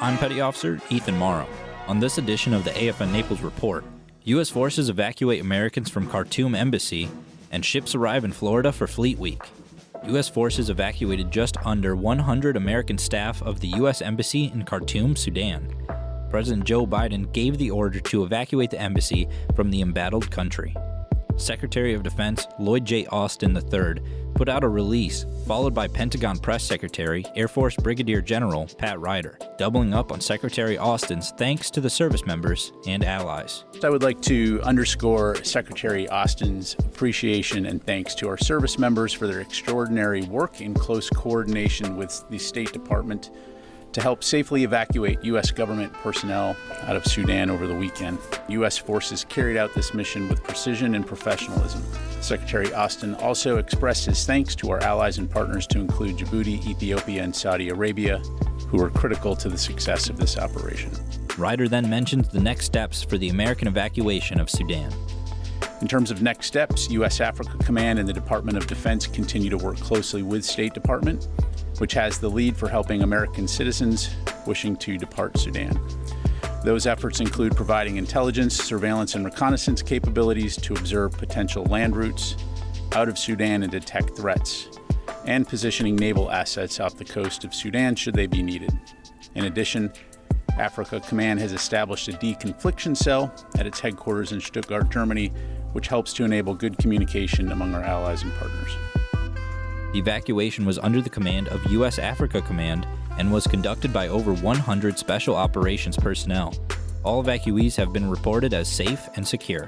I'm Petty Officer Ethan Morrow. On this edition of the AFN Naples Report, U.S. forces evacuate Americans from Khartoum Embassy, and ships arrive in Florida for Fleet Week. U.S. forces evacuated just under 100 American staff of the U.S. Embassy in Khartoum, Sudan. President Joe Biden gave the order to evacuate the embassy from the embattled country. Secretary of Defense Lloyd J. Austin III put out a release, followed by Pentagon Press Secretary, Air Force Brigadier General Pat Ryder, doubling up on Secretary Austin's thanks to the service members and allies. I would like to underscore Secretary Austin's appreciation and thanks to our service members for their extraordinary work in close coordination with the State Department to help safely evacuate U.S. government personnel out of Sudan over the weekend. U.S. forces carried out this mission with precision and professionalism. Secretary Austin also expressed his thanks to our allies and partners, to include Djibouti, Ethiopia, and Saudi Arabia, who were critical to the success of this operation. Ryder then mentions the next steps for the American evacuation of Sudan. In terms of next steps, U.S. Africa Command and the Department of Defense continue to work closely with State Department, which has the lead for helping American citizens wishing to depart Sudan. Those efforts include providing intelligence, surveillance, and reconnaissance capabilities to observe potential land routes out of Sudan and detect threats, and positioning naval assets off the coast of Sudan should they be needed. In addition, Africa Command has established a deconfliction cell at its headquarters in Stuttgart, Germany, which helps to enable good communication among our allies and partners. The evacuation was under the command of U.S. Africa Command and was conducted by over 100 Special Operations personnel. All evacuees have been reported as safe and secure.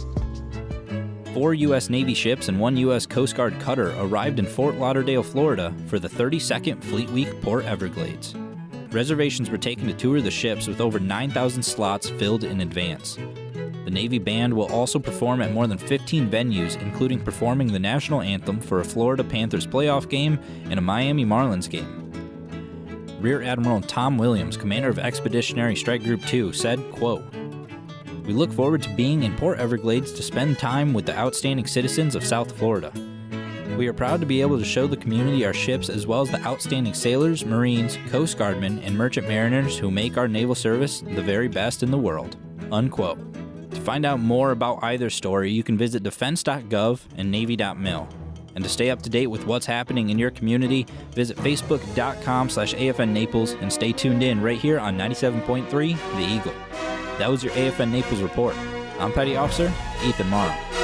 4 U.S. Navy ships and 1 U.S. Coast Guard cutter arrived in Fort Lauderdale, Florida for the 32nd Fleet Week Port Everglades. Reservations were taken to tour the ships, with over 9,000 slots filled in advance. The Navy Band will also perform at more than 15 venues, including performing the national anthem for a Florida Panthers playoff game and a Miami Marlins game. Rear Admiral Tom Williams, commander of Expeditionary Strike Group 2, said, quote, "We look forward to being in Port Everglades to spend time with the outstanding citizens of South Florida. We are proud to be able to show the community our ships, as well as the outstanding sailors, Marines, Coast Guardmen, and merchant mariners who make our naval service the very best in the world." Unquote. To find out more about either story, you can visit defense.gov and navy.mil. And to stay up to date with what's happening in your community, visit facebook.com/AFN Naples and stay tuned in right here on 97.3 The Eagle. That was your AFN Naples report. I'm Petty Officer Ethan Morrow.